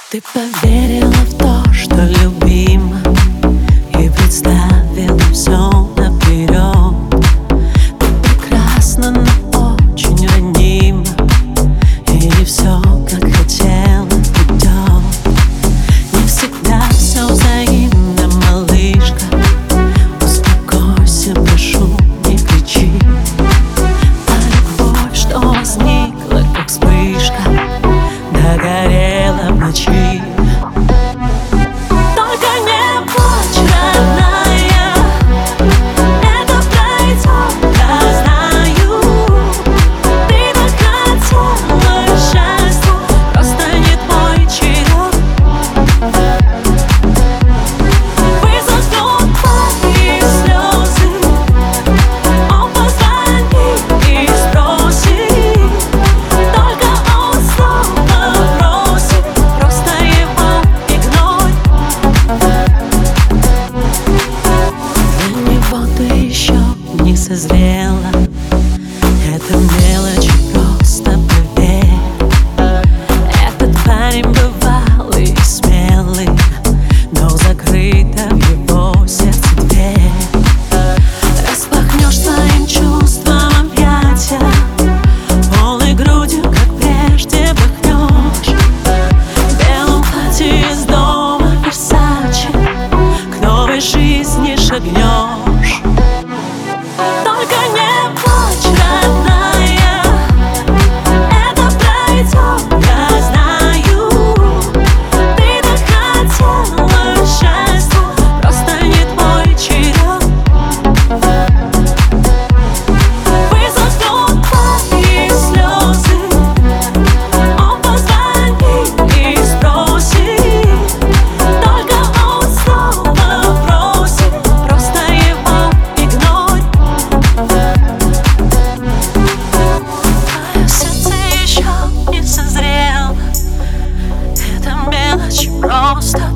Ты поверила в то, что любима, и представила все наперед. Ты прекрасна, но очень ранима, и не все, как хотела, идет. Не всегда все взаимно, малышка. Успокойся, прошу, не кричи. А любовь, что возникла, как вспышка, догорела в ночи. Не созрела, это мелочи, просто поверь. Этот парень бывалый и смелый, но закрыта в его сердце дверь. Распахнешь своим чувством объятия, полной грудью, как прежде, вдохнешь. В белом платье из дома Версаче к новой жизни шагнешь. Только не плачь, родная, это пройдет, я знаю. Ты так хотела счастья, просто не твой черед. Высохнут твои слезы, он позвонит и спросит. Только он снова просит, просто его игнорь. Мое сердце еще не созрело, это мелочь, просто